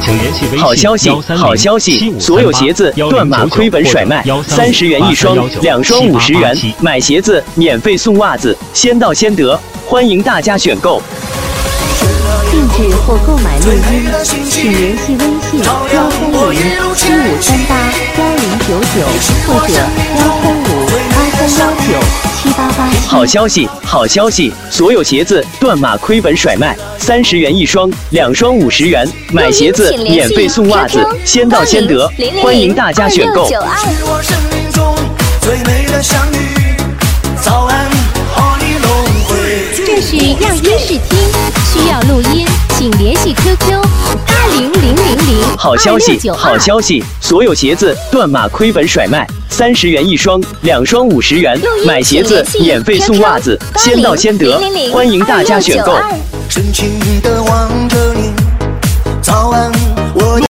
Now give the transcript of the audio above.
好消息，好消息！所有鞋子断码亏本甩卖，30元一双，2双50元，买鞋子免费送袜子，先到先得，欢迎大家选购。 定制或购买录音，请联系微信130-7538-1099或者135-2319-7887。 好消息，好消息！所有鞋子断码亏本甩卖，30元一双，2双50元，买鞋子免费送袜子，先到先得，欢迎大家选购。 这是样音试听，需要录音，请联系 QQ 80000。 好消息，好消息！所有鞋子断码亏本甩卖，30元一双，2双50元，买鞋子免费送袜子，先到先得，欢迎大家选购。 深情地望着你，早安。